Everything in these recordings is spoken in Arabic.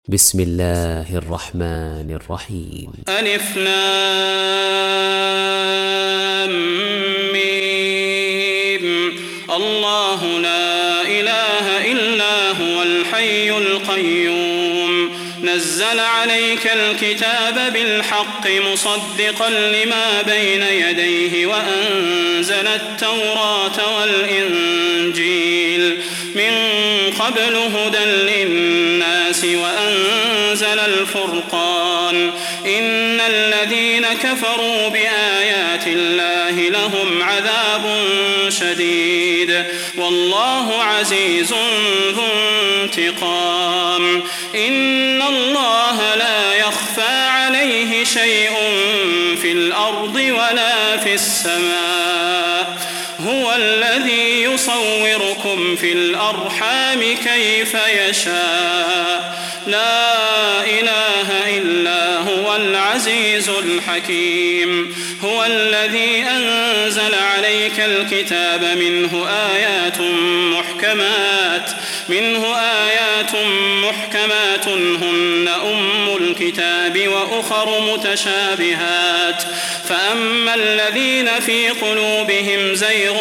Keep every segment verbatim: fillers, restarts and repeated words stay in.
بسم الله الرحمن الرحيم. ألف لام ميم. الله لا إله إلا هو الحي القيوم نزل عليك الكتاب بالحق مصدقا لما بين يديه وأنزل التوراة والإنجيل من قبل هدى للناس وأنزل الفرقان إن الذين كفروا بآيات الله لهم عذاب شديد والله عزيز ذو انتقام إن الله لا يخفى عليه شيء في الأرض ولا في السماء هو الذي يصوركم في الأرحام كيف يشاء لا إله إلا هو العزيز الحكيم هو الذي أنزل عليك الكتاب منه آيات محكمات منه آيات محكمات هن أم الكتاب وأخر متشابهات فأما الذين في قلوبهم زيغ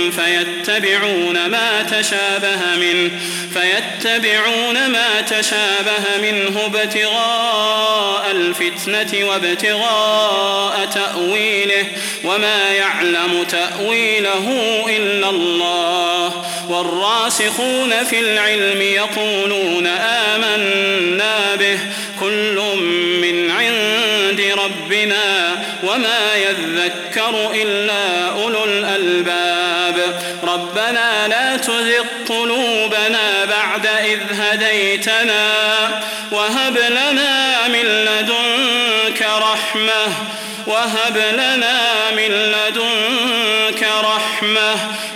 فيتبعون ما تشابه منه فيتبعون ما تشابه منه ابتغاء الفتنة وابتغاء تأويله وما يعلم تأويله إلا الله والراسخون في العلم يقولون آمنا به كل من عند ربنا وما يذكر إلا أولو الألباب ربنا لا تزغ قلوبنا بعد إذ هديتنا وهب لنا من لدنك رحمة وهب لنا من لدنك رحمة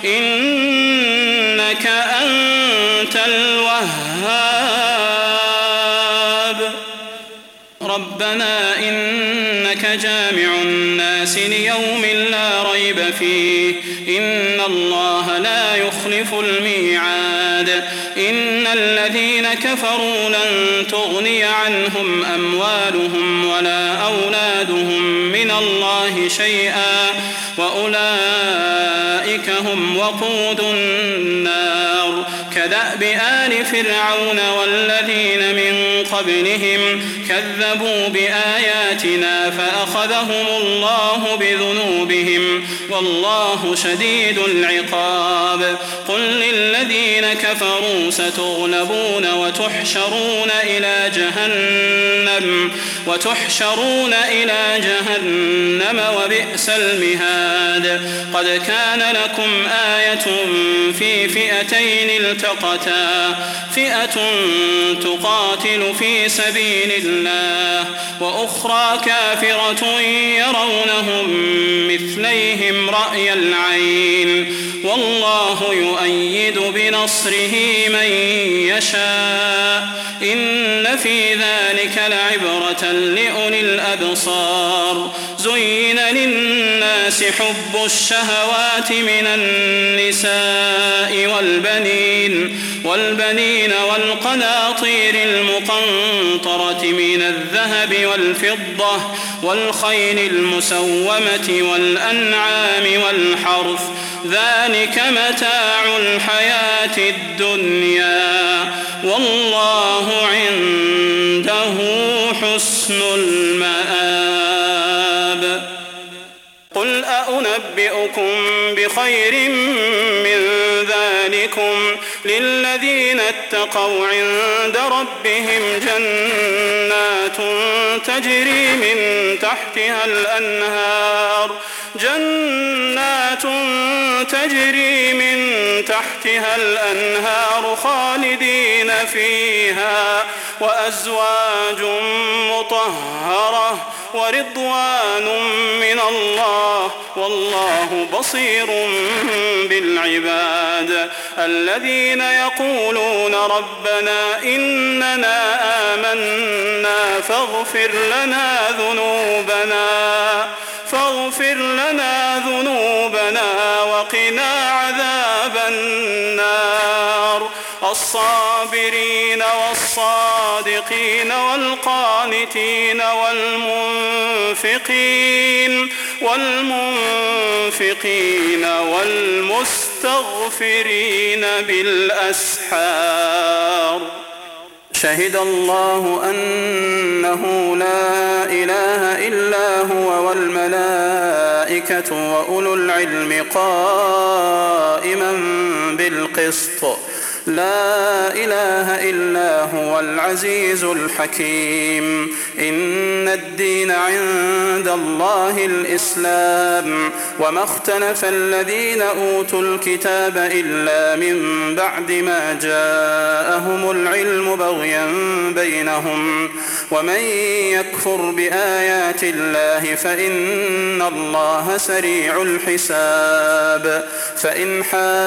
إنك أنت الوهاب ربنا إنك جامع الناس ليوم لا ريب فيه إن الله لا يخلف الميعاد إن الذين كفروا لن تغني عنهم أموالهم ولا أولادهم من الله شيئا وأولئك هم وقود النار كدأب آل فرعون والذين من قبلهم كذبوا بآياتنا فأخذهم الله بذنوبهم والله شديد العقاب قل للذين كفروا ستغلبون وتحشرون إلى جهنم وتحشرون إلى جهنم وبئس المهاد قد كان لكم آية في فئتين التقتا فئة تقاتل في سبيل الله وأخرى كافرة يرونهم مثليهم رأي العين والله يؤيد بنصره من يشاء إن في ذلك لعبرة لأولي الأبصار زين للناس حب الشهوات من النساء والبنين والبنين والقناطير المقنطرة من الذهب والفضة والخيل المسومة والأنعام والحرث ذلك متاع الحياة الدنيا والله عنده حسن المآب قل أنبئكم بخير من ذلكم للذين اتقوا عند ربهم جنات تجري من تحتها الأنهار جنات تجري من تحتها الأنهار خالدين فيها وأزواج مطهرة ورضوان من الله والله بصير بالعباد الذين يقولون ربنا إننا آمنا فاغفر لنا ذنوبنا فاغفر لنا ذنوبنا وقنا عذاب النار الصابرين والصادقين والقانتين والمنفقين والمنفقين والمستغفرين بالأسحار. شهد الله أنه لا إله إلا هو والملائكة وأولو العلم قائما بالقسط لا إله إلا هو العزيز الحكيم. إن الدين عند الله الإسلام وما اختلف الذين أوتوا الكتاب إلا من بعد ما جاءهم العلم بغيا بينهم ومن يكفر بآيات الله فإن الله سريع الحساب. فإن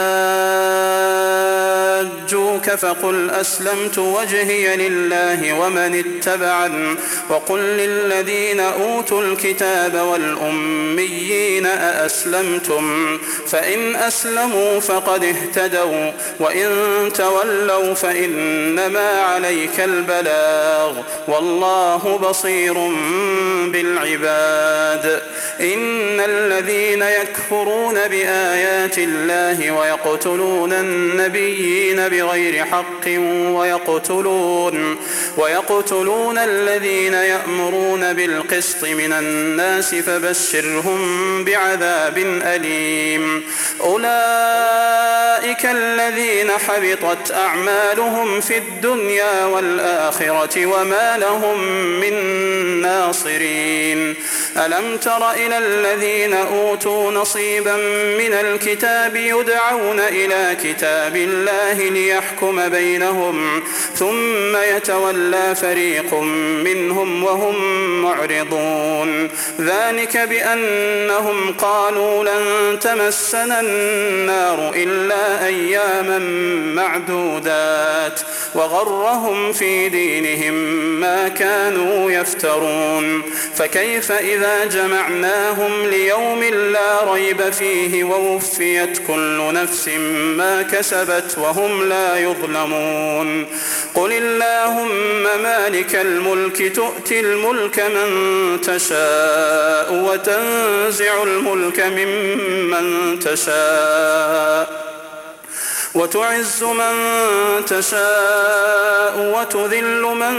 حاجوك فقل أسلمت وجهي لله ومن اتبعني وقل للذين أوتوا الكتاب والأميين أأسلمتم فإن أسلموا فقد اهتدوا وإن تولوا فإنما عليك البلاغ والله بصير بالعباد. إن الذين يكفرون بآيات الله ويقتلون النبيين بغير حق ويقتلون, ويقتلون الذين يأمرون بالقسط من الناس فبشرهم بعذاب أليم. أولئك الذين حبطت أعمالهم في الدنيا والآخرة وما لهم من ناصرين. ألم تر إلى الذين أوتوا نصيبا من الكتاب يدعون إلى كتاب الله ليحكم بينهم ثم يتولى فريق منهم وهم معرضون. ذلك بأنهم قالوا لن تمسنا النار إلا أياما معدودات وغرهم في دينهم ما كانوا يفترون. فكيف إذا جمعناهم ليوم لا ريب فيه ووفيت كل نفس ما كسبت وهم لا يظلمون. قل اللهم مالك الملك تؤتي الملك من تشاء وتنزع الملك ممن تشاء وتعز من تشاء وتذل من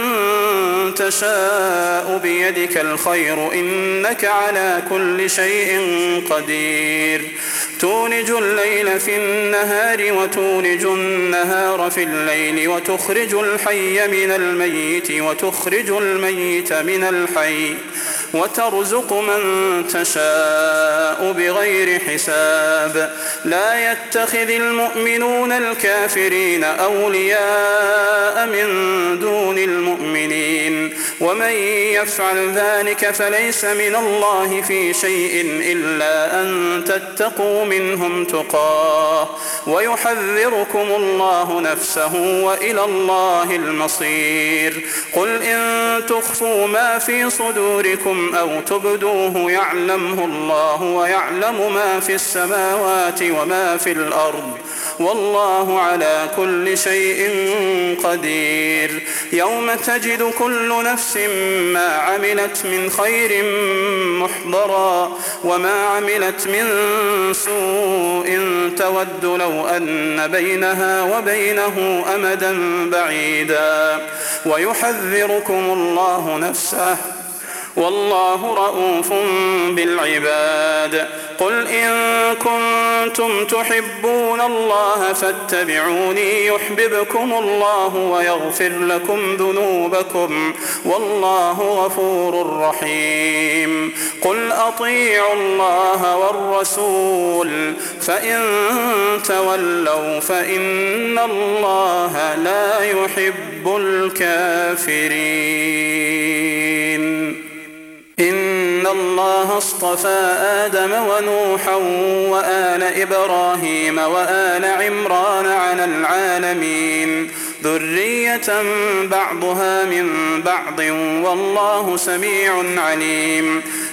تشاء بيدك الخير إنك على كل شيء قدير. تولج الليل في النهار وتولج النهار في الليل وتخرج الحي من الميت وتخرج الميت من الحي وترزق من تشاء بغير حساب. لا يتخذ المؤمنون الكافرين أولياء من دون المؤمنين ومن يفعل ذلك فليس من الله في شيء إلا أن تتقوا منهم تقاه ويحذركم الله نفسه وإلى الله المصير. قل إن تخفوا ما في صدوركم أو تبدوه يعلمه الله ويعلم ما في السماوات وما في الأرض والله على كل شيء قدير. يوم تجد كل نفس ما عملت من خير محضرا وما عملت من سوء تود لو أن بينها وبينه أمدا بعيدا ويحذركم الله نفسه والله رؤوف بالعباد. قل إن كنتم تحبون الله فاتبعوني يحببكم الله ويغفر لكم ذنوبكم والله غفور رحيم. قل أطيعوا الله والرسول فإن تولوا فإن الله لا يحب الكافرين. إن الله اصطفى آدم ونوحا وآل إبراهيم وآل عمران على العالمين ذرية بعضها من بعض والله سميع عليم.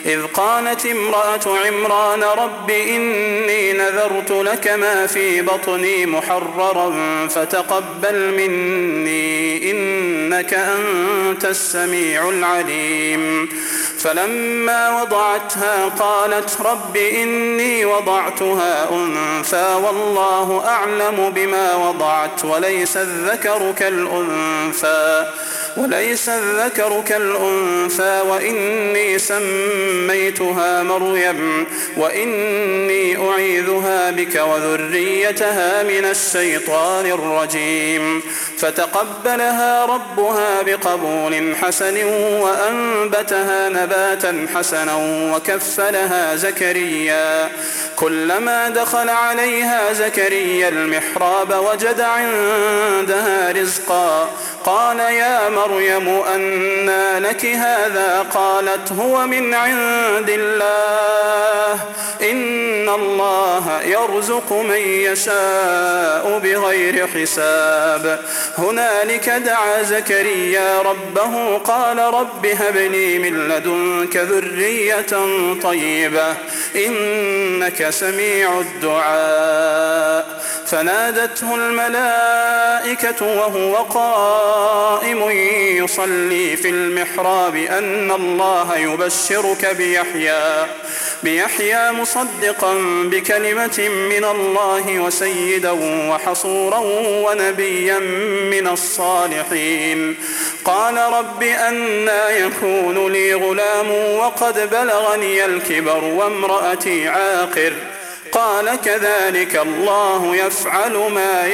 إذ قالت امرأة عمران رب إني نذرت لك ما في بطني محررا فتقبل مني إنك أنت السميع العليم فلما وضعتها قالت رب إني وضعتها أنثى والله أعلم بما وضعت وليس الذكر كالأنثى وليس الذكر كالأنثى وإني سميتها مريم وإني أعيذها بك وذريتها من الشيطان الرجيم فتقبلها ربها بقبول حسن وأنبتها نباتا حسنا وكفلها زكريا كلما دخل عليها زكريا المحراب وجد عندها رزقا قال يا مريم أنى لك هذا قالت هو من عند الله إن الله يرزق من يشاء بغير حساب هنالك دعا زكريا ربه قال رب هب لي من لدنك ذرية طيبة إنك سميع الدعاء فنادته الملائكة وهو قائم يصلي في المحراب أن الله يبشرك بيحيى بيحيى مصدقا بكلمة من الله وسيدا وحصورا ونبيا من الصالحين قال رب أنى يكون لي غلام وقد بلغني الكبر وامرأتي عاقر قال كذلك الله يفعل ما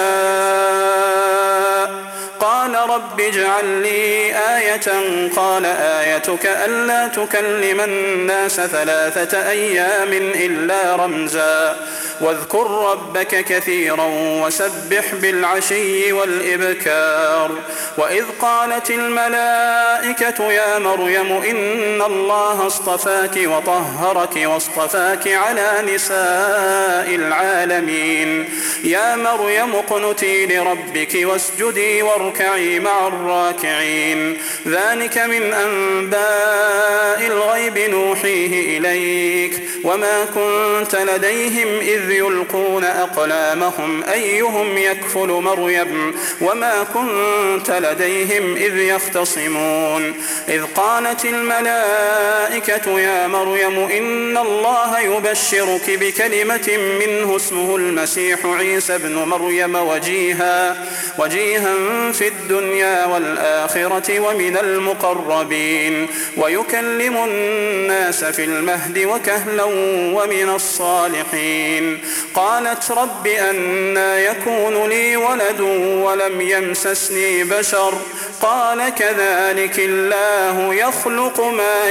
يشاء قال رب اجعل لي آية قال آيتك ألا تكلم الناس ثلاثة أيام إلا رمزا واذكر ربك كثيرا وسبح بالعشي والإبكار وإذ قالت الملائكة يا مريم إن الله اصطفاك وطهرك واصطفاك على نساء العالمين يا مريم اقنتي لربك واسجدي واركعي مع الراكعين ذلك من أنباء الغيب نوحيه إليك وما كنت لديهم إذ يلقون أقلامهم أيهم يكفل مريم وما كنت لديهم إذ يختصمون إذ قالت الملائكة يا مريم إن الله يبشرك بكلمة منه اسمه المسيح عيسى بن مريم وجيها وجيها في الدنيا والآخرة ومن المقربين ويكلم الناس في المهد وكهلا ومن الصالحين قالت رب أنى يكون لي ولد ولم يمسسني بشر قال كذلك الله يخلق ما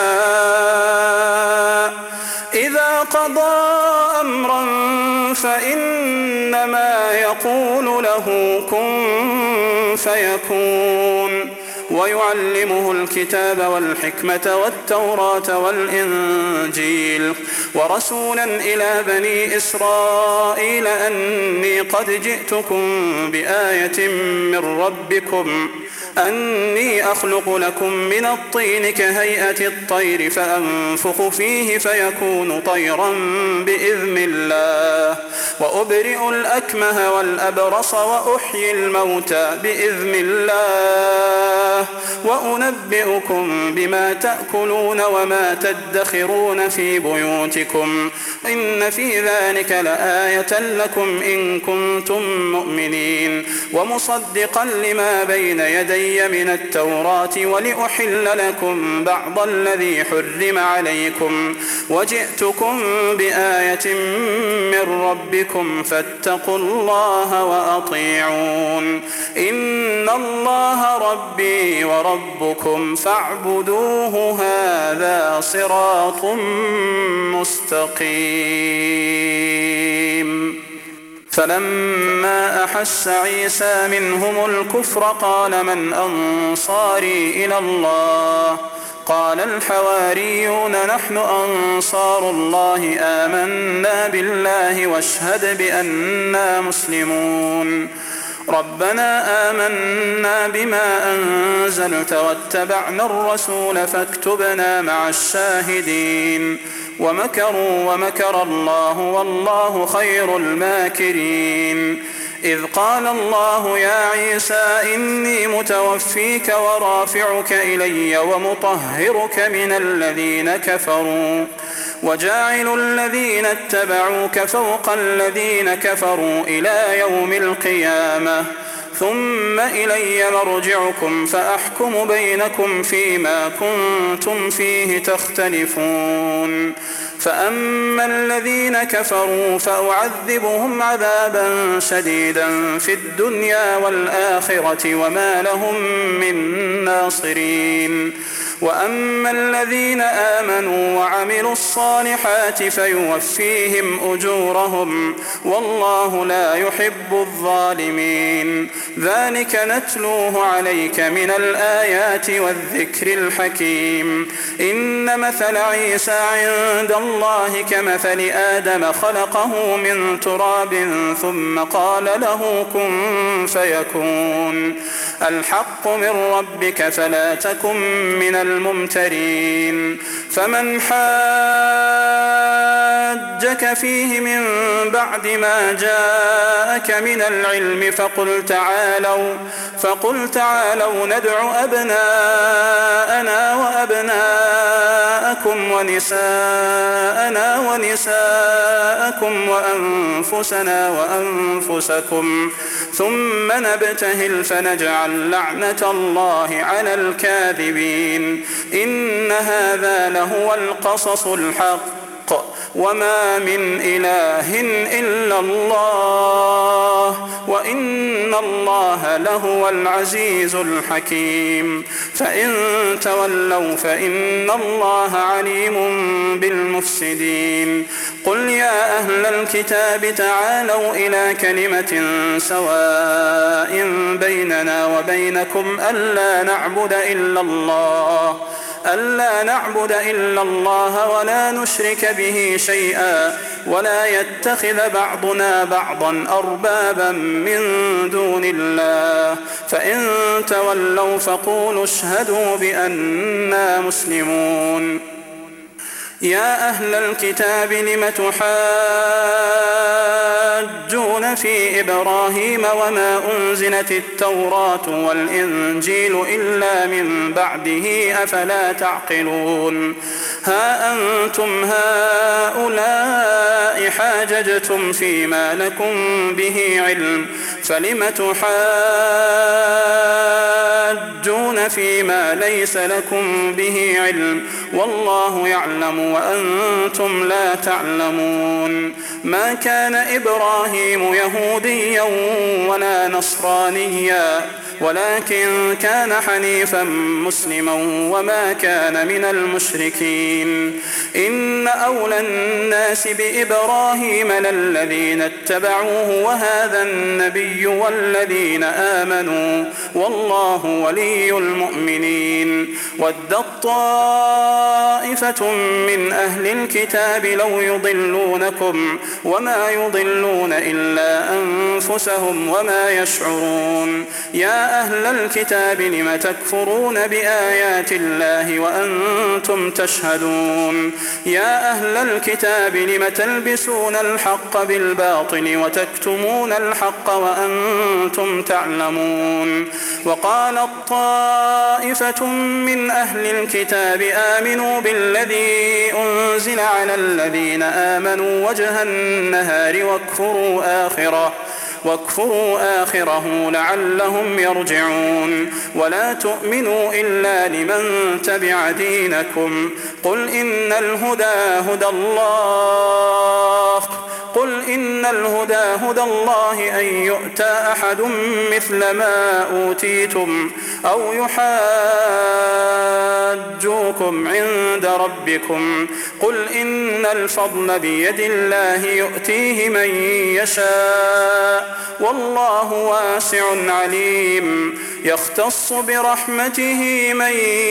يشاء إذا قضى أمرا فإنما يقول له كن فيكون ويعلمه الكتاب والحكمة والتوراة والإنجيل ورسولا إلى بني إسرائيل أني قد جئتكم بآية من ربكم أني أخلق لكم من الطين كهيئة الطير فأنفخ فيه فيكون طيرا بإذن الله وأبرئ الأكمه والأبرص وأحيي الموتى بإذن الله وأنبئكم بما تأكلون وما تدخرون في بيوتكم إن في ذلك لآية لكم إن كنتم مؤمنين ومصدقا لما بين يدي من التوراة ولأحل لكم بعض الذي حرم عليكم وجئتكم بآية من ربكم فاتقوا الله وأطيعون إن الله ربي وربكم فاعبدوه هذا صراط مستقيم فلما أحس عيسى منهم الكفر قال من أنصاري إلى الله قال الحواريون نحن أنصار الله آمنا بالله واشهد بأننا مسلمون ربنا آمنا بما أنزلت واتبعنا الرسول فاكتبنا مع الشاهدين ومكروا ومكر الله والله خير الماكرين إذ قال الله يا عيسى إني متوفيك ورافعك إلي ومطهرك من الذين كفروا وجاعل الذين اتبعوك فوق الذين كفروا إلى يوم القيامة ثم إلي مرجعكم فأحكم بينكم فيما كنتم فيه تختلفون فأما الذين كفروا فأعذبهم عذابا شديدا في الدنيا والآخرة وما لهم من ناصرين وأما الذين آمنوا وعملوا الصالحات فيوفيهم أجورهم والله لا يحب الظالمين ذلك نتلوه عليك من الآيات والذكر الحكيم إن مثل عيسى عند الله كمثل آدم خلقه من تراب ثم قال له كن فيكون الحق من ربك فلا تكن من الممترين فمن حاجك فيه من بعد ما جاءك من العلم فقل تعالوا فقل تعالوا ندع أبناءنا وأبناءكم ونساءنا ونساءكم وأنفسنا وأنفسكم ثم نبتهل فنجعل لعنة الله على الكاذبين إن هذا لهو القصص الحق وما من إله إلا الله وإن الله لهو العزيز الحكيم فإن تولوا فإن الله عليم بالمفسدين قل يا أهل الكتاب تعالوا إلى كلمة سواء بيننا وبينكم ألا نعبد إلا الله ألا نعبد إلا الله ولا نشرك به شيئا ولا يتخذ بعضنا بعضا أربابا من دون الله فإن تولوا فقولوا اشهدوا بأننا مسلمون يا أهل الكتاب لم تحاجون في إبراهيم وما أنزلت التوراة والإنجيل إلا من بعده أفلا تعقلون ها أنتم هؤلاء حاججتم فيما لكم به علم فلم تحاجون فيما ليس لكم به علم والله يعلم وأنتم لا تعلمون ما كان إبراهيم يهوديا ولا نصرانيا ولكن كان حنيفا مسلما وما كان من المشركين إن أولى الناس بإبراهيم للذين اتبعوه وهذا النبي والذين آمنوا والله ولي المؤمنين ودت طائفة من أهل الكتاب لو يضلونكم وما يضلون إلا أنفسهم وما يشعرون يا أهل الكتاب لم تكفرون بآيات الله وأنتم تشهدون يا أهل الكتاب لم تلبسون الحق بالباطل وتكتمون الحق وأنتم تعلمون وقالت طائفة من أهل الكتاب آمنوا بالذي أنزل على الذين آمنوا وجه النهار واكفروا آخره واكفروا آخره لعلهم يرجعون ولا تؤمنوا إلا لمن تبع دينكم قل إن الهدى هدى الله قل إن الهدى هدى الله أن يؤتى أحد مثل ما أوتيتم أو يحاجوكم عند ربكم قل إن الفضل بيد الله يؤتيه من يشاء والله واسع عليم يختص برحمته من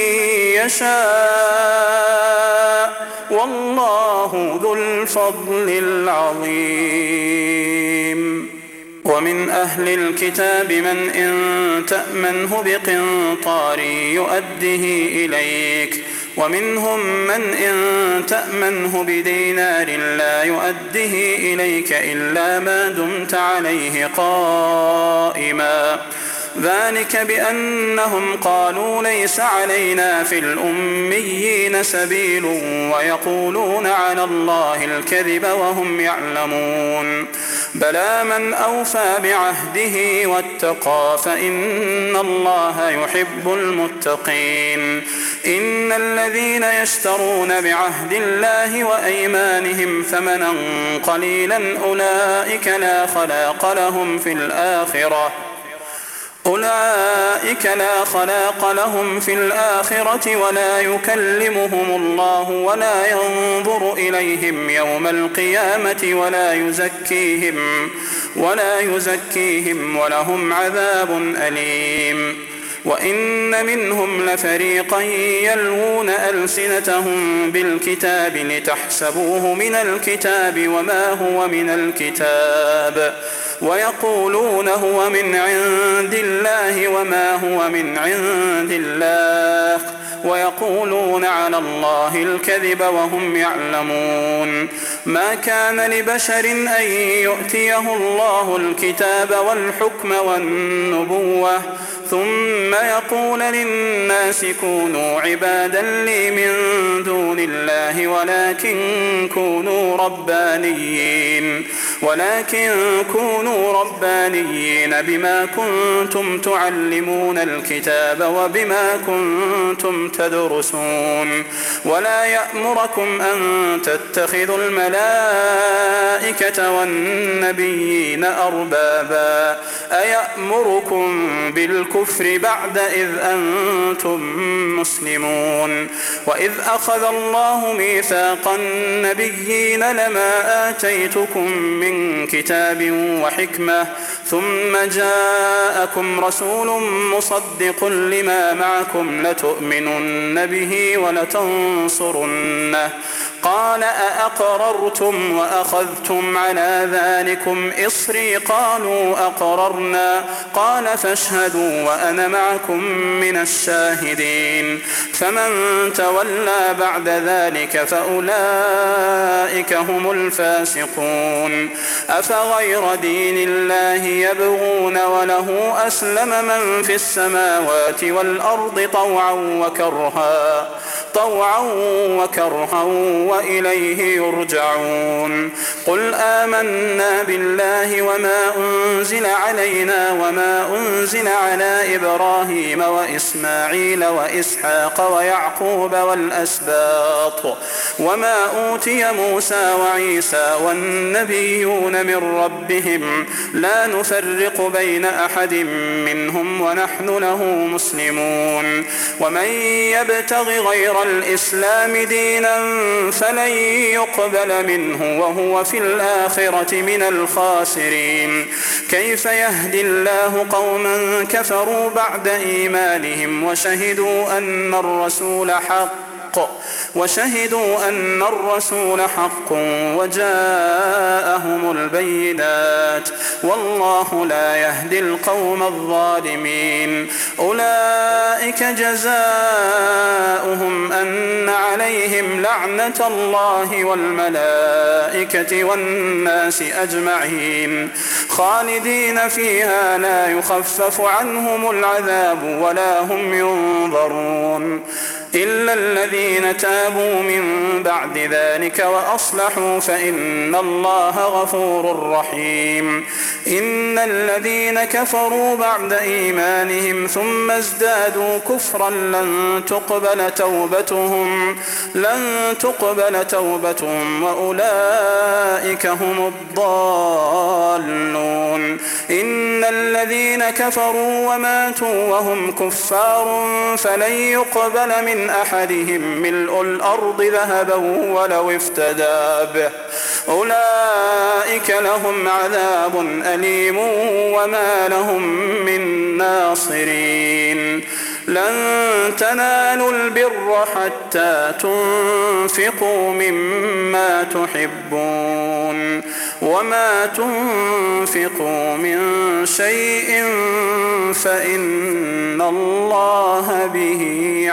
يشاء والله ذو الفضل العظيم ومن أهل الكتاب من إن تأمنه بقنطار يؤده إليك ومنهم من إن تأمنه بدينار لا يؤده إليك إلا ما دمت عليه قائما ذلك بأنهم قالوا ليس علينا في الأميين سبيل ويقولون على الله الكذب وهم يعلمون بلى من أوفى بعهده واتقى فإن الله يحب المتقين إن الذين يشترون بعهد الله وأيمانهم ثمنا قليلا أولئك لا خلاق لهم في الآخرة أولئك لا خلاق لهم في الآخرة ولا يكلمهم الله ولا ينظر إليهم يوم القيامة ولا يزكيهم ولا يزكيهم ولهم عذاب أليم وإن منهم لفريقا يلوون ألسنتهم بالكتاب لتحسبوه من الكتاب وما هو من الكتاب ويقولون هو من عند الله وما هو من عند الله ويقولون على الله الكذب وهم يعلمون ما كان لبشر أن يؤتيه الله الكتاب والحكم والنبوة ثم يقول للناس كونوا عبادا لي من دون الله ولكن كونوا ربانيين ولكن كونوا ربانيين بما كنتم تعلمون الكتاب وبما كنتم تدرسون ولا يأمركم أن تتخذوا الملائكة والنبيين أربابا أيأمركم بالكفر بعد إذ أنتم مسلمون وإذ أخذ الله ميثاق النبيين لما آتيتكم من كتاب وحكمة ثم جاءكم رسول مصدق لما معكم لتؤمنن به ولتنصرنه قال أأقررتم وأخذتم على ذلكم إصري قالوا أقررنا قال فاشهدوا وأنا معكم من الشاهدين فمن تولى بعد ذلك فأولئك هم الفاسقون أفغير دين الله يبغون وله أسلم من في السماوات والأرض طوعا وكرها طوعا وكرها وإليه يرجعون قل آمنا بالله وما أنزل علينا وما أنزل على إبراهيم وإسماعيل وإسحاق ويعقوب والأسباط وما أوتي موسى وعيسى والنبيون من ربهم لا نفرق بين أحد منهم ونحن له مسلمون ومن يبتغ غير الإسلام دينا فلن يقبل منه وهو في الآخرة من الخاسرين كيف يهدي الله قوما كفروا بعد إيمانهم وشهدوا أن الرسول حق وشهدوا أن الرسول حق وجاءهم البينات والله لا يهدي القوم الظالمين أولئك جزاؤهم أن عليهم لعنة الله والملائكة والناس أجمعين خالدين فيها لا يخفف عنهم العذاب ولا هم ينظرون إلا الذين تابوا من بعد ذلك وأصلحوا فإن الله غفور رحيم إن الذين كفروا بعد إيمانهم ثم ازدادوا كفرا لن تقبل توبتهم لن تقبل توبتهم وأولئك هم الضالون إن الذين كفروا وماتوا وهم كفار فلن يقبل من أحدهم ملء الأرض ذهبا ولو افتدى به أولئك لهم عذاب أليم وما لهم من ناصرين لن تنالوا البر حتى تنفقوا مما تحبون وما تنفقوا من شيء فإن الله به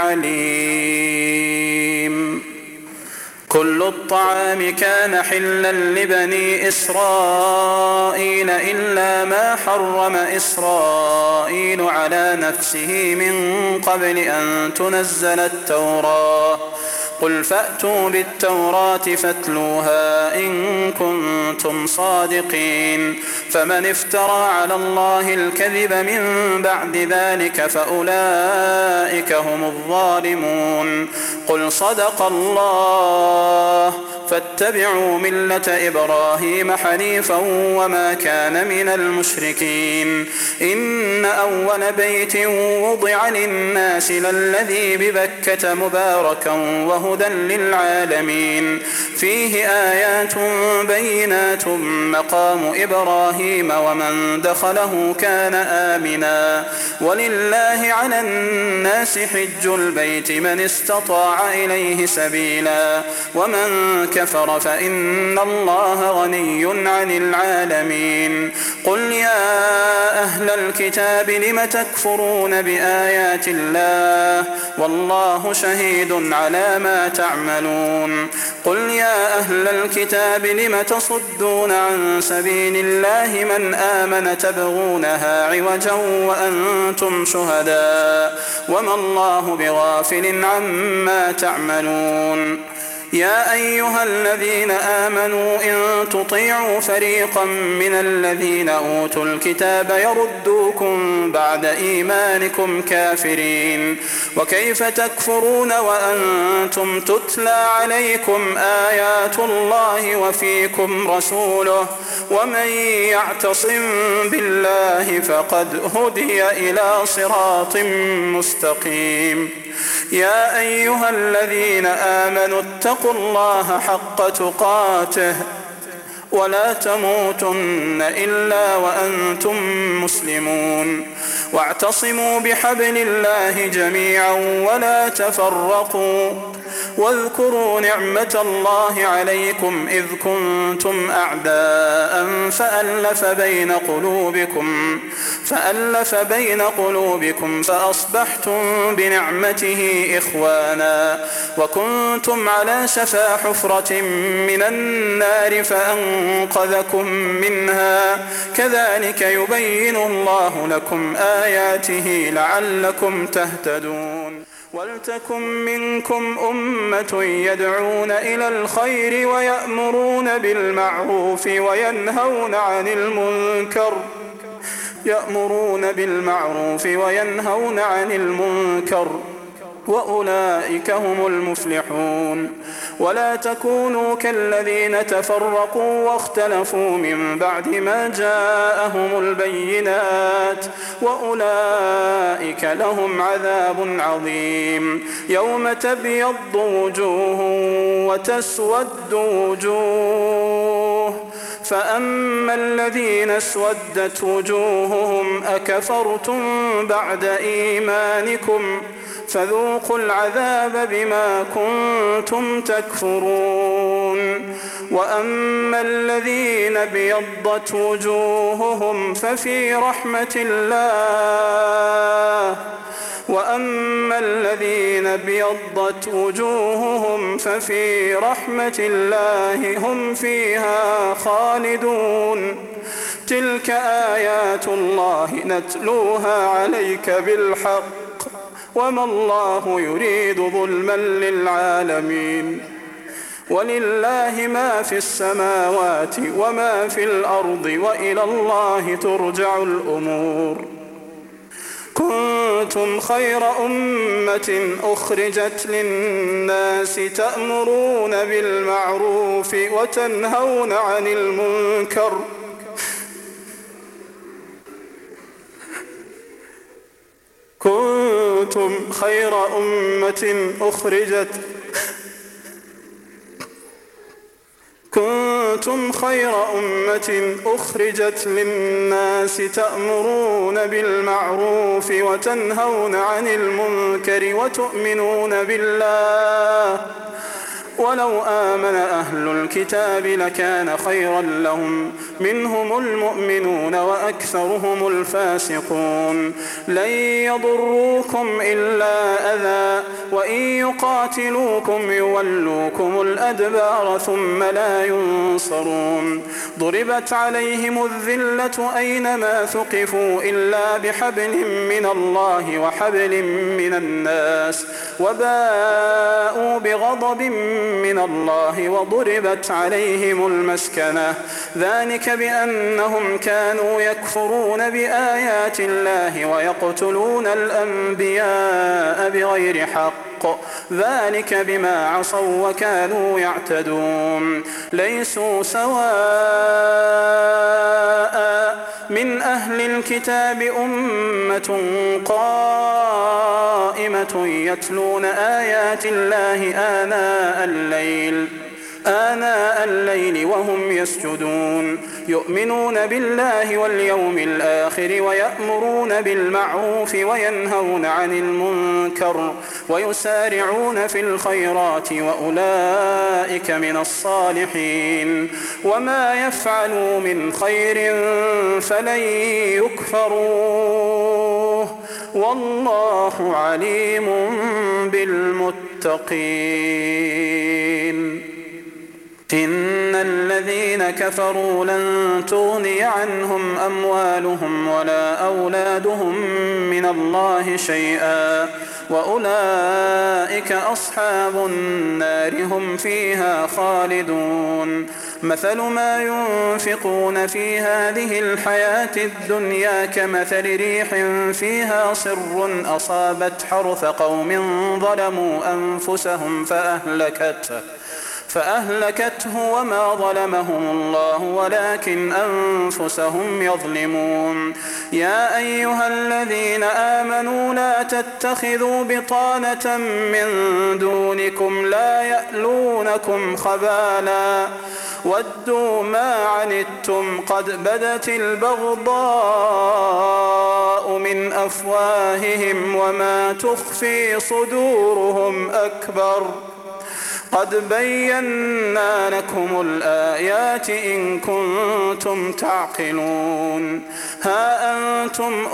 عليم. كل الطعام كان حلا لبني إسرائيل إلا ما حرم إسرائيل على نفسه من قبل أن تنزل التوراة. قل فأتوا بالتوراة فاتلوها إن كنتم صادقين. فمن افترى على الله الكذب من بعد ذلك فأولئك هم الظالمون. قل صدق الله فاتبعوا ملة إبراهيم حنيفا وما كان من المشركين. إن أول بيت وضع للناس للذي ببكة مباركا وهدى للعالمين. فيه آيات بينات مقام إبراهيم ومن دخله كان آمنا. ولله على الناس حج البيت من استطاع إليه سبيلا ومن كفر فإن الله غني عن العالمين. قل يا أهل الكتاب لم تكفرون بآيات الله والله شهيد على ما تعملون. قل يا أهل الكتاب لم تصدون عن سبيل الله من آمن تبغونها عوجا وأنتم شهداء وما الله بغافل عما تعملون. يا أيها الذين آمنوا إن تطيعوا فريقا من الذين أوتوا الكتاب يردوكم بعد إيمانكم كافرين. وكيف تكفرون وأنتم تتلى عليكم آيات الله وفيكم رسوله ومن يعتصم بالله فقد هدي إلى صراط مستقيم. يا أيها الذين آمنوا اتقوا الله حق تقاته ولا تموتن إلا وأنتم مسلمون. واعتصموا بحبل الله جميعا ولا تفرقوا. واذكروا نعمة الله عليكم إذ كنتم أعداء فألف بين قلوبكم فألف بين قلوبكم فأصبحتم بنعمته إخوانا وكنتم على شفا حفرة من النار فأنقذكم منها. كذلك يبين الله لكم آياته لعلكم تهتدون. ولتكن منكم أمة يدعون إلى الخير ويأمرون بالمعروف وينهون عن المنكر يأمرون بالمعروف وينهون عن المنكر وأولئك هم المفلحون. ولا تكونوا كالذين تفرقوا واختلفوا من بعد ما جاءهم البينات وأولئك لهم عذاب عظيم. يوم تبيض وجوه وتسود وجوه فأما الذين اسودت وجوههم أكفرتم بعد إيمانكم فذوقوا العذاب بما كنتم تكفرون. وأما الذين ابيضت وجوههم ففي رحمة الله وأما الذين ابيضت وجوههم ففي رحمة الله هم فيها خالدون. تلك آيات الله نتلوها عليك بالحق وما الله يريد ظلما للعالمين. ولله ما في السماوات وما في الأرض وإلى الله ترجع الأمور. كنتم خير أمة أخرجت للناس تأمرون بالمعروف وتنهون عن المنكر كنتم خير أمة أخرجت كنتم خير أمة أخرجت للناس تأمرون بالمعروف وتنهون عن المنكر وتؤمنون بالله ولو آمن أهل الكتاب لكان خيرا لهم منهم المؤمنون وأكثرهم الفاسقون لن يضروكم إلا أذى وإن يقاتلوكم يولوكم الأدبار ثم لا ينصرون ضربت عليهم الذلة أينما ثقفوا إلا بحبل من الله وحبل من الناس وباءوا بغضب من الله وضربت عليهم المسكنة ذلك بأنهم كانوا يكفرون بآيات الله ويقتلون الأنبياء بغير حق ذلك بما عصوا وكانوا يعتدون ليسوا سواء من أهل الكتاب أمة قائمة يتلون آيات الله آناء الليل آناء الليل وهم يسجدون يؤمنون بالله واليوم الآخر ويأمرون بالمعروف وينهون عن المنكر ويسارعون في الخيرات وأولئك من الصالحين وما يفعلوا من خير فلن يكفروه والله عليم بالمتقين إن الذين كفروا لن تغني عنهم أموالهم ولا أولادهم من الله شيئا وأولئك أصحاب النار هم فيها خالدون مثل ما ينفقون في هذه الحياة الدنيا كمثل ريح فيها صر أصابت حرث قوم ظلموا أنفسهم فأهلكته فأهلكته وما ظلمهم الله ولكن أنفسهم يظلمون يا أيها الذين آمنوا لا تتخذوا بطانة من دونكم لا يألونكم خبالا ودوا ما عنتم قد بدت البغضاء من أفواههم وما تخفي صدورهم أكبر قد بينا لكم الآيات إن كنتم تعقلون ها أنتم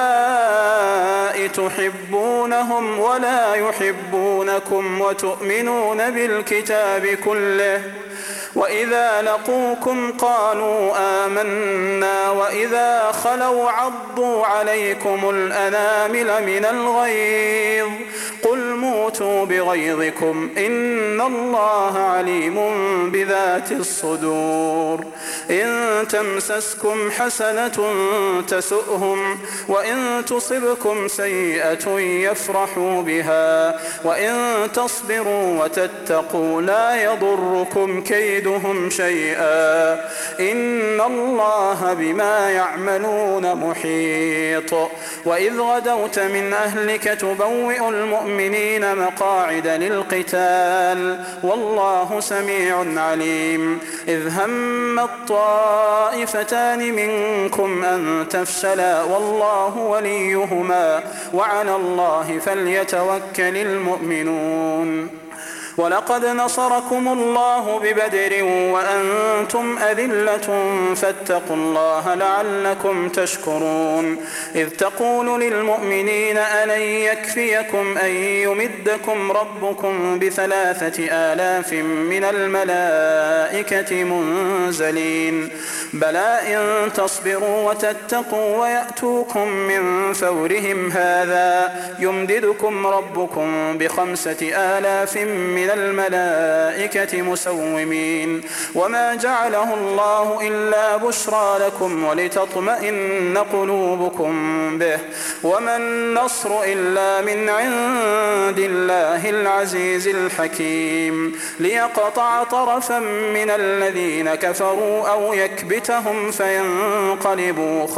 أولئك تحبونهم ولا يحبونكم وتؤمنون بالكتاب كله وإذا لقوكم قالوا آمنا وإذا خلوا عضوا عليكم الأنامل من الغيظ قل موتوا بغيظكم إن الله عليم بذات الصدور إن تمسسكم حسنة تسؤهم وإن تصبكم سيئة يفرحوا بها وإن تصبروا وتتقوا لا يضركم كيدهم شيئا إن الله بما يعملون محيط وإذ غدوت من أهلك تبوئ المؤمنين مقاعد للقتال والله سميع عليم إذ هم الطائفتان منكم أن تفشلا والله وليهما وعلى الله فليتوكل المؤمنون ولقد نصركم الله ببدر وأنتم أذلة فاتقوا الله لعلكم تشكرون إذ تقول للمؤمنين ألن يكفيكم أن يمدكم ربكم بثلاثة آلاف من الملائكة منزلين بلى إن تصبروا وتتقوا ويأتوكم من فورهم هذا يمددكم ربكم بخمسة آلاف من الملائكة مسومين وما جعله الله إلا بشرى لكم ولتطمئن قلوبكم به وما النصر إلا من عند الله العزيز الحكيم ليقطع طرفا من الذين كفروا أو يكبتهم فينقلبوا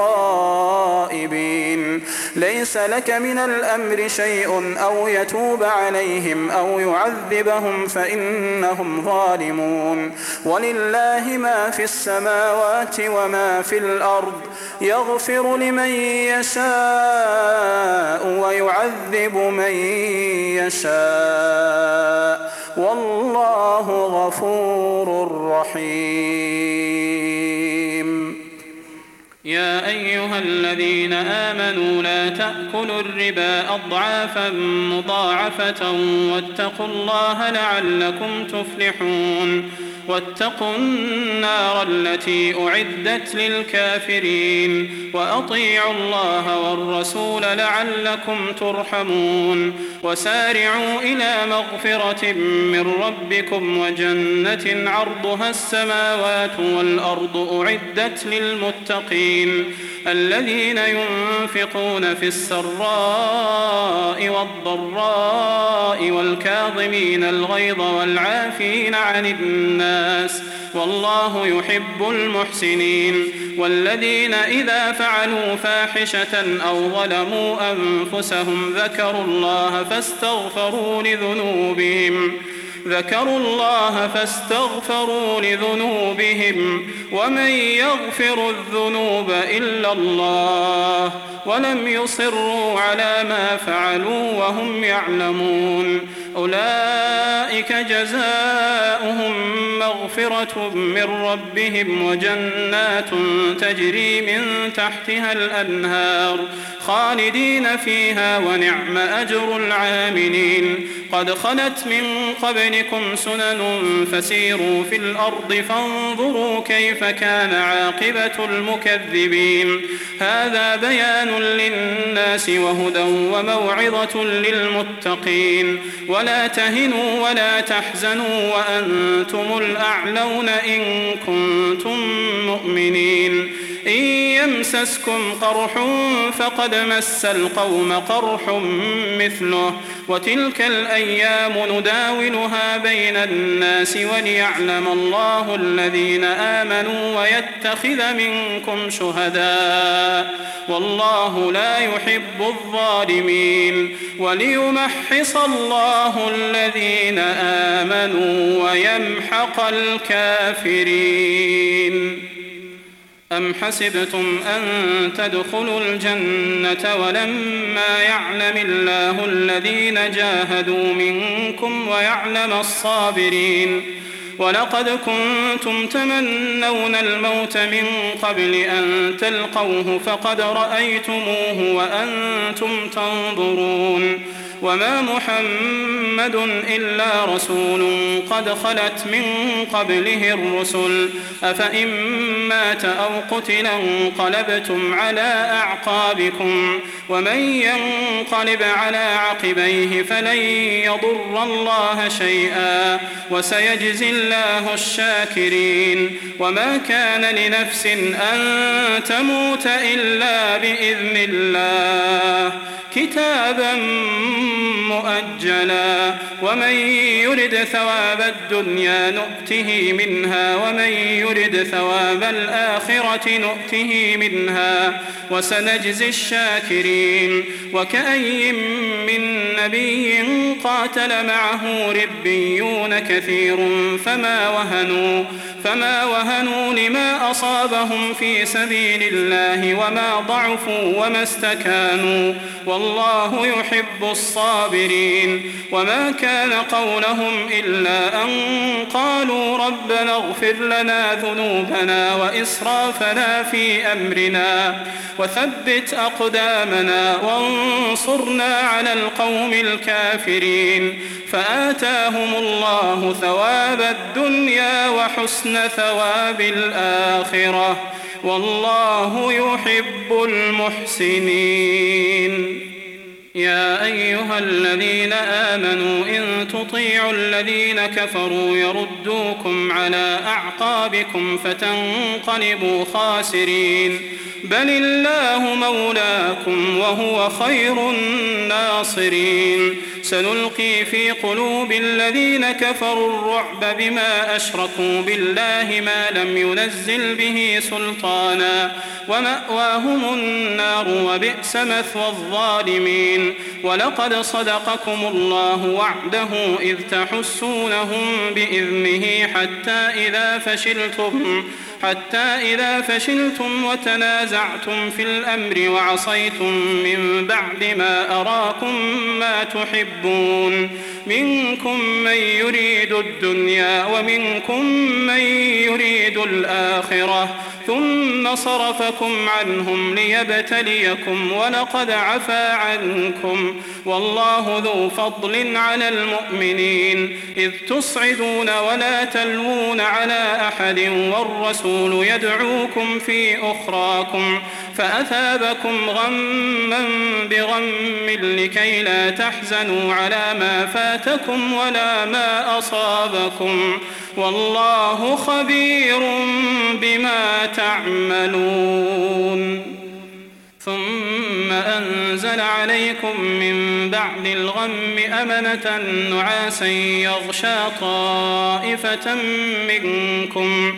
خائبين ليس لك من الأمر شيء أو يتوب عليهم أو يعذبهم فإنهم ظالمون ولله ما في السماوات وما في الأرض يغفر لمن يشاء ويعذب من يشاء والله غفور رحيم. يا أيها الذين آمنوا لا تأكلوا الربا أضعافا مضاعفة واتقوا الله لعلكم تفلحون. واتقوا النار التي أعدت للكافرين وأطيعوا الله والرسول لعلكم ترحمون. وسارعوا إلى مغفرة من ربكم وجنة عرضها السماوات والأرض أعدت للمتقين الذين ينفقون في السراء والضراء والكاظمين الغيظ والعافين عن الناس والله يحب المحسنين. والذين إذا فعلوا فاحشة أو ظلموا أنفسهم ذكروا الله فاستغفروا لذنوبهم ذكروا الله فاستغفروا لذنوبهم ومن يغفر الذنوب إلا الله ولم يصروا على ما فعلوا وهم يعلمون. أولئك جزاؤهم مغفرة من ربهم وجنات تجري من تحتها الأنهار خالدين فيها ونعم أجر العاملين. قد خلت من قبلكم سنن فسيروا في الأرض فانظروا كيف كان عاقبة المكذبين. هذا بيان للناس وهدى وموعظة للمتقين. ولا تهنوا ولا تحزنوا وأنتم الأعلون إن كنتم مؤمنين. إن يمسسكم قرح فقد مس القوم قرح مثله وتلك الأيام نداولها بين الناس وليعلم الله الذين آمنوا ويتخذ منكم شهداء والله لا يحب الظالمين. وليمحص الله الذين آمنوا ويمحق الكافرين. أم حسبتم أن تدخلوا الجنة ولما يعلم الله الذين جاهدوا منكم ويعلم الصابرين. ولقد كنتم تمنون الموت من قبل أن تلقوه فقد رأيتموه وأنتم تنظرون. وما محمد إلا رسول قد خلت من قبله الرسل أفإن مات أو قتل انقلبتم على أعقابكم ومن ينقلب على عقبيه فلن يضر الله شيئا وسيجزي الله الشاكرين. وما كان لنفس أن تموت إلا بإذن الله كتابا مؤجلا. ومن يرد ثواب الدنيا نؤته منها ومن يرد ثواب الآخرة نؤته منها وسنجزي الشاكرين. وكأي من نبي قاتل معه ربيون كثير فما وهنوا فما وهنوا لما أصابهم في سبيل الله وما ضعفوا وما استكانوا والله يحب الصابرين. وما كان قولهم إلا أن قالوا ربنا اغفر لنا ذنوبنا وإسرافنا في أمرنا وثبت أقدامنا وانصرنا على القوم الكافرين. فآتاهم الله ثواب الدنيا وحسن ثواب الآخرة والله يحب المحسنين. يا أيها الذين آمنوا إن تطيعوا الذين كفروا يردوكم على أعقابكم فتنقلبوا خاسرين. بل الله مولاكم وهو خير الناصرين. سنلقي في قلوب الذين كفروا الرعب بما أشركوا بالله ما لم ينزل به سلطانا ومأواهم النار وبئس مثوى الظالمين. الآخرين. ولقد صدقكم الله وعده إذ تحسونهم بإذنه حتى إذا فشلتم حتى إذا فشلتم وتنازعتم في الأمر وعصيتم من بعد ما أراكم ما تحبون منكم من يريد الدنيا ومنكم من يريد الآخرة ثم صرفكم عنهم ليبتليكم ولقد عفا عنكم والله ذو فضل على المؤمنين إذ تصعدون ولا تلوون على أحد والرسول يدعوكم في أخراكم فأثابكم غما بغم لكي لا تحزنوا على ما فاتكم ولا ما أصابكم والله خبير بما تعملون. ثم أنزل عليكم من بعد الغم أمنة نعاسا يغشى طائفة منكم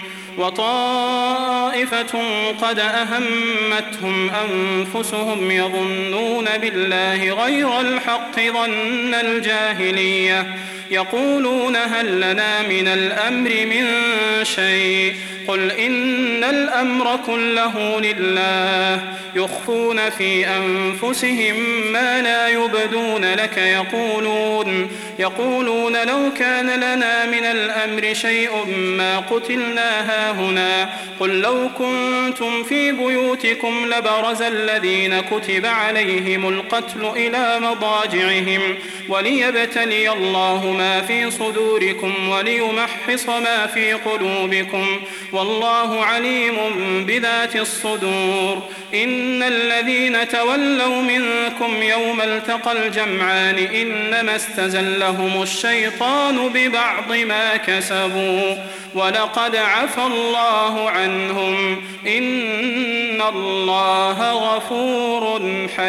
وطائفة قد أهمتهم أنفسهم يظنون بالله غير الحق ظن الجاهلية يقولون هل لنا من الأمر من شيء قل إن الأمر كله لله يخفون في أنفسهم ما لا يبدون لك يقولون يقولون لو كان لنا من الأمر شيء ما قتلنا هاهنا قل لو كنتم في بيوتكم لبرز الذين كتب عليهم القتل إلى مضاجعهم وليبتلي الله ما في صدوركم وليمحص ما في قلوبكم والله عليم بذات الصدور. إن الذين تولوا منكم يوم التقى الجمعان إنما استزلهم الشيطان ببعض ما كسبوا ولقد عفى الله عنهم إن الله غفور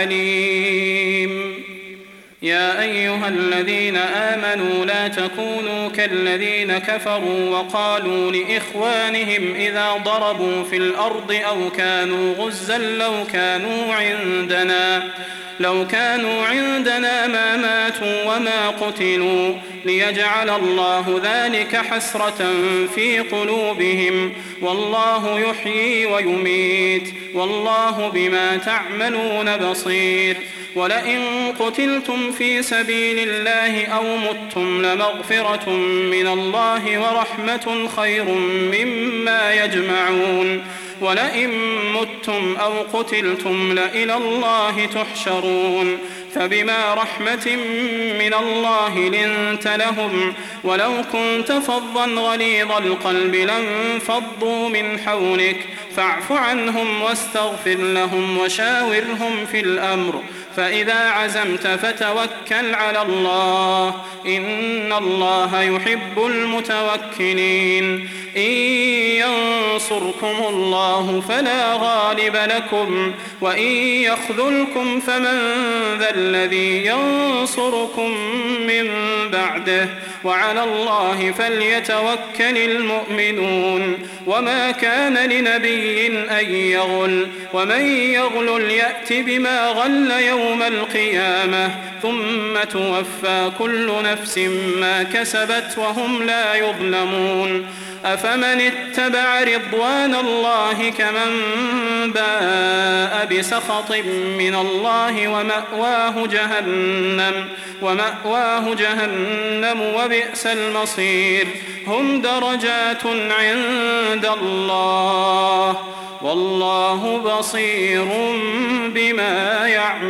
حليم. يا أيها الذين آمنوا لا تكونوا كالذين كفروا وقالوا لإخوانهم إذا ضربوا في الأرض أو كانوا غزا لو كانوا عندنا لو كانوا عندنا ما ماتوا وما قتلوا ليجعل الله ذلك حسرة في قلوبهم والله يحيي ويميت والله بما تعملون بصير. ولئن قتلتم في سبيل الله أو متم لمغفرة من الله ورحمة خير مما يجمعون. ولئن متم أو قتلتم لإلى الله تحشرون. فبما رحمة من الله لنت لهم ولو كنت فظا غليظ القلب لانفضوا من حولك فاعف عنهم واستغفر لهم وشاورهم في الأمر فإذا عزمت فتوكل على الله إن الله يحب المتوكلين. إن ينصركم الله فلا غالب لكم وإن يخذلكم فمن ذا الذي ينصركم من بعده وعلى الله فليتوكل المؤمنون. وما كان لنبي أن يغل ومن يغل يأت بما غل يوم القيامة ثم توفى كل نفس ما كسبت وهم لا يظلمون. أفمن اتبع رضوان الله كمن باء بسخط من الله ومأواه جهنم ومأواه جهنم وبئس المصير. هم درجات عند الله والله بصير بما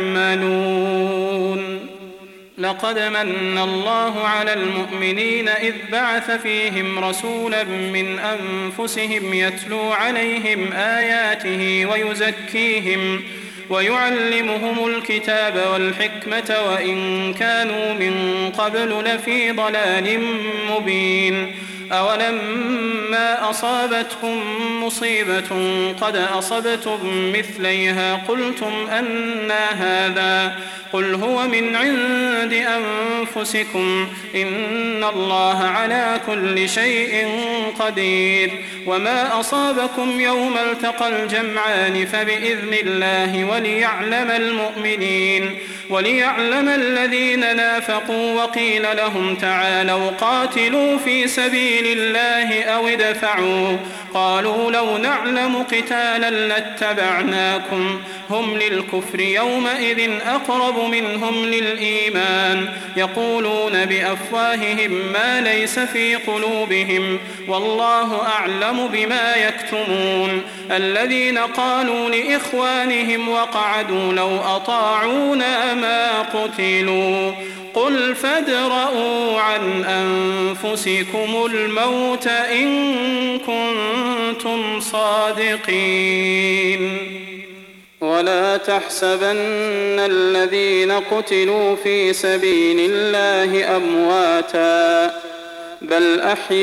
يعملون. لقد من الله على المؤمنين إذ بعث فيهم رسولا من أنفسهم يتلو عليهم آياته ويزكيهم ويعلمهم الكتاب والحكمة وإن كانوا من قبل لفي ضلال مبين. أولما أصابتكم مصيبة قد أصبتم مثليها قلتم أنى هذا قل هو من عند أنفسكم إن الله على كل شيء قدير وما أصابكم يوم التقى الجمعان فبإذن الله وليعلم المؤمنين وليعلم الذين نافقوا وقيل لهم تعالوا قاتلوا في سبيل الله أو ادفعوا قالوا لو نعلم قتالا لاتبعناكم هم للكفر يومئذ أقرب منهم للإيمان يقولون بأفواههم ما ليس في قلوبهم والله أعلم بما يكتمون الذين قالوا لإخوانهم وقعدوا لو أطاعونا ما قتلوا قل فادرءوا عن أنفسكم الموت إن كنتم صادقين ولا تحسبن الذين قتلوا في سبيل الله أمواتا بل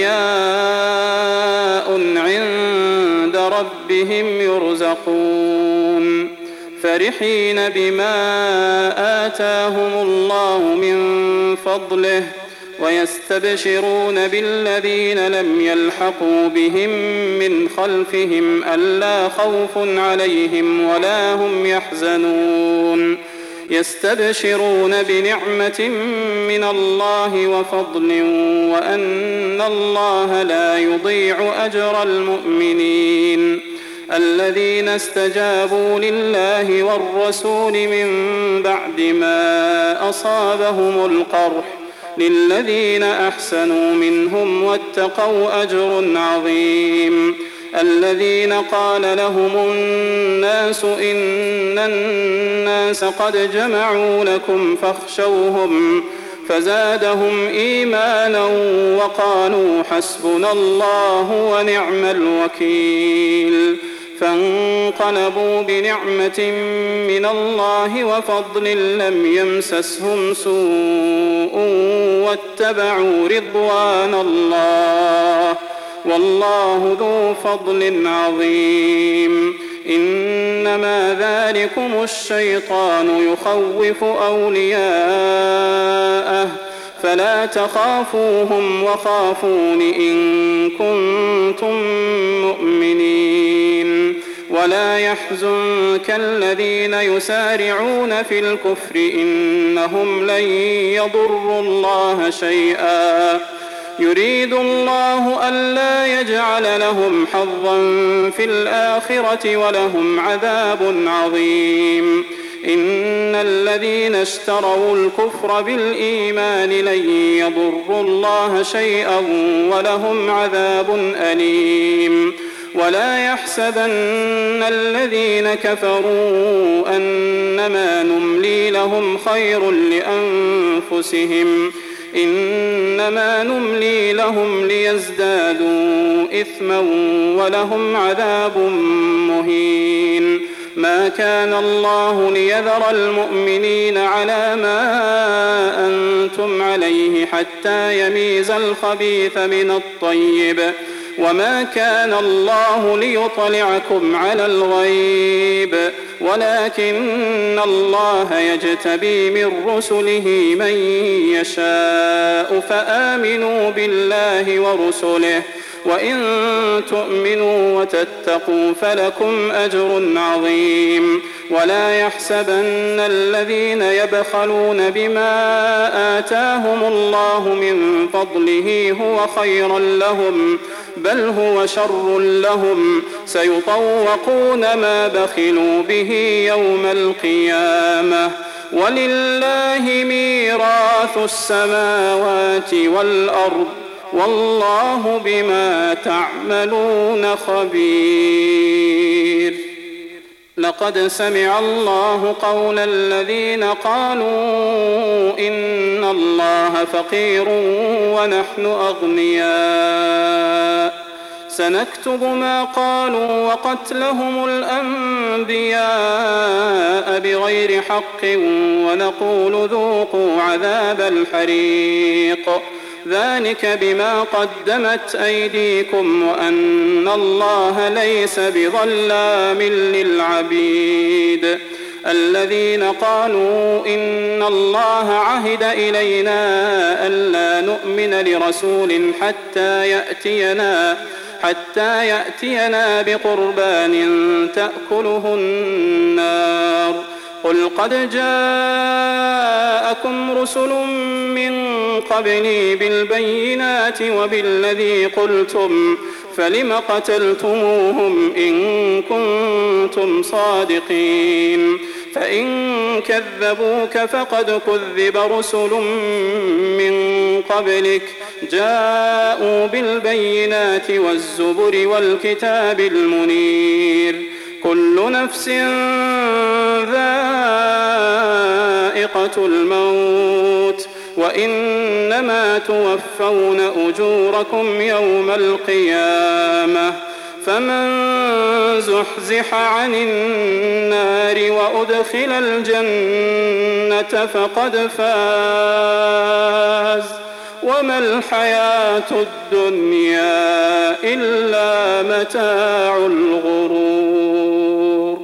أحياء عند ربهم يرزقون فرحين بما آتاهم الله من فضله ويستبشرون بالذين لم يلحقوا بهم من خلفهم ألا خوف عليهم ولا هم يحزنون يستبشرون بنعمة من الله وفضل وأن الله لا يضيع أجر المؤمنين الذين استجابوا لله والرسول من بعد ما أصابهم القرح للذين أحسنوا منهم واتقوا أجر عظيم الذين قال لهم الناس إن الناس قد جمعوا لكم فاخشوهم فزادهم إيمانا وقالوا حسبنا الله ونعم الوكيل فانقلبوا بنعمة من الله وفضل لم يمسسهم سوء واتبعوا رضوان الله والله ذو فضل عظيم إنما ذلكم الشيطان يخوف أولياءه فلا تخافوهم وخافون إن كنتم مؤمنين ولا يحزنك الذين يسارعون في الكفر إنهم لن يضروا الله شيئا يريد الله ألا يجعل لهم حظا في الآخرة ولهم عذاب عظيم إن الذين اشتروا الكفر بالإيمان لن يضروا الله شيئا ولهم عذاب أليم ولا يحسبن الذين كفروا أنما نملي لهم خير لأنفسهم إنما نملي لهم ليزدادوا إثما ولهم عذاب مهين ما كان الله ليذر المؤمنين على ما أنتم عليه حتى يميز الخبيث من الطيب وما كان الله ليطلعكم على الغيب ولكن الله يجتبي من رسله من يشاء فآمنوا بالله ورسله وإن تؤمنوا وتتقوا فلكم أجر عظيم ولا يحسبن الذين يبخلون بما آتاهم الله من فضله هو خيرا لهم بل هو شر لهم سيطوقون ما بخلوا به يوم القيامة ولله ميراث السماوات والأرض والله بما تعملون خبير لقد سمع الله قول الذين قالوا إن الله فقير ونحن أغنياء سنكتب ما قالوا وقتلهم الأنبياء بغير حق ونقول ذوقوا عذاب الحريق ذلك بما قدمت أيديكم وأن الله ليس بظلام للعبيد. الذين قالوا إن الله عهد إلينا ألا نؤمن لرسول حتى يأتينا حتى يأتينا بقربان تأكله النار قل قد جاءكم رسل من قبلي بالبينات وبالذي قلتم فلم قتلتموهم إن كنتم صادقين فإن كذبوك فقد كذب رسل من قبلك جاءوا بالبينات والزبر والكتاب المنير كل نفس ذائقة الموت وإنما توفون أجوركم يوم القيامة فمن زحزح عن النار وأدخل الجنة فقد فاز وما الحياة الدنيا إلا متاع الغرور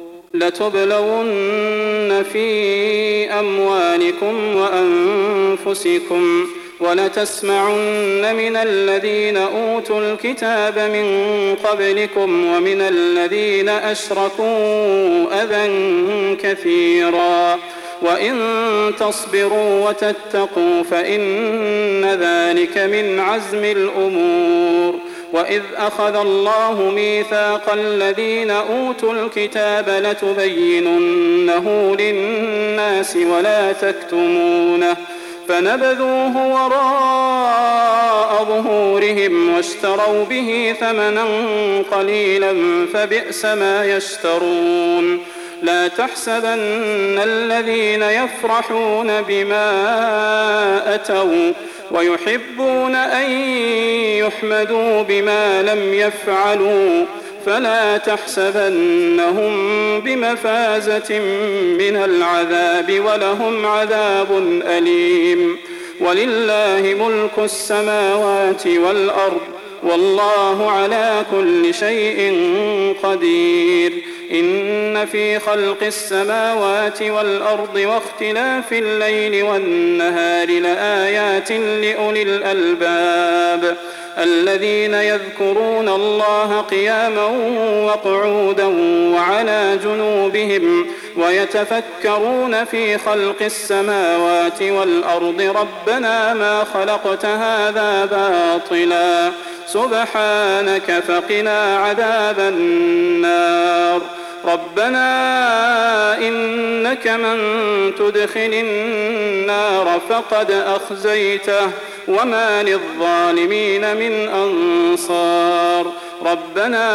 لتبلون في أموالكم وأنفسكم ولتسمعن من الذين أوتوا الكتاب من قبلكم ومن الذين أشركوا أذى كثيرا وإن تصبروا وتتقوا فإن ذلك من عزم الأمور وإذ أخذ الله ميثاق الذين أوتوا الكتاب لتبيننه للناس ولا تكتمونه فنبذوه وراء ظهورهم واشتروا به ثمنا قليلا فبئس ما يشترون لا تحسبن الذين يفرحون بما أتوا ويحبون أن يحمدوا بما لم يفعلوا فلا تحسبنهم بمفازة من العذاب ولهم عذاب أليم ولله ملك السماوات والأرض والله على كل شيء قدير إن في خلق السماوات والأرض واختلاف الليل والنهار لآيات لأولي الألباب الذين يذكرون الله قياما وقعودا وعلى جنوبهم ويتفكرون في خلق السماوات والأرض ربنا ما خلقت هذا باطلا سبحانك فقنا عذاب النار ربنا إنك من تدخل النار فقد أخزيته وما للظالمين من أنصار ربنا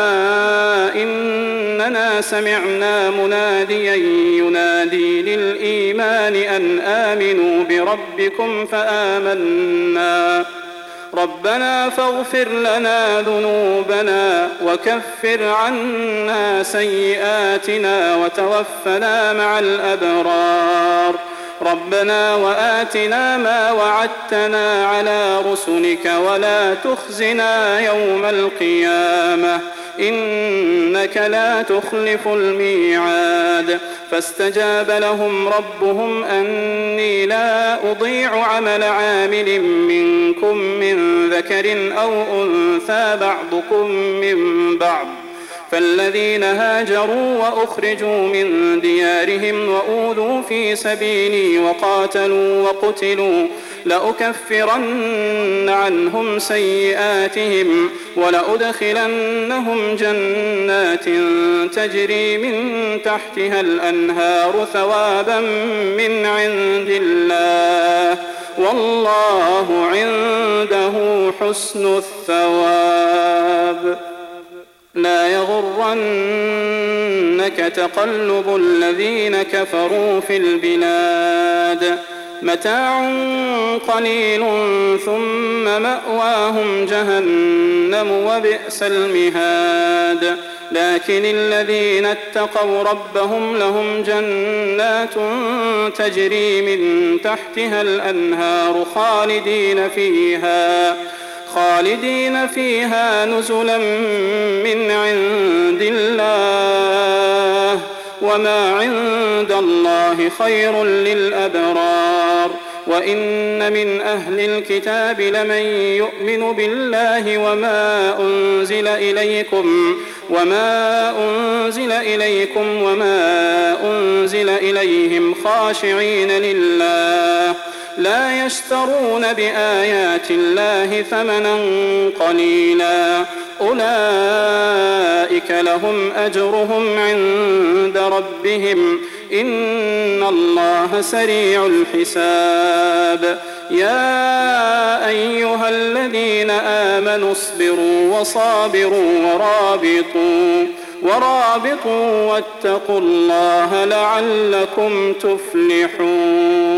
إننا سمعنا مناديا ينادي للإيمان أن آمنوا بربكم فآمنا ربنا فاغفر لنا ذنوبنا وكفر عنا سيئاتنا وتوفنا مع الأبرار ربنا وآتنا ما وعدتنا على رسلك ولا تخزنا يوم القيامة إنك لا تخلف الميعاد فاستجاب لهم ربهم أني لا أضيع عمل عامل منكم من ذكر أو أنثى بعضكم من بعض فالذين هاجروا وأخرجوا من ديارهم وأوذوا في سبيلي وقاتلوا وقتلوا لأكفرن عنهم سيئاتهم ولأدخلنهم جنات تجري من تحتها الأنهار ثوابا من عند الله والله عنده حسن الثواب لا يغرنك تقلب الذين كفروا في البلاد متاع قليل ثم مأواهم جهنم وبئس المهاد لكن الذين اتقوا ربهم لهم جنات تجري من تحتها الأنهار خالدين فيها خالدين فيها نزلا من عند الله وما عند الله خير للأبرار. وإن من أهل الكتاب لمن يؤمن بالله وما أنزل إليكم وما أنزل إليكم وما أنزل إليهم خاشعين لله لا يشترون بآيات الله ثمنا قليلا أولئك لهم أجرهم عند ربهم إن الله سريع الحساب. يا أيها الذين آمنوا اصبروا وصابروا ورابطوا ورابطوا واتقوا الله لعلكم تفلحون.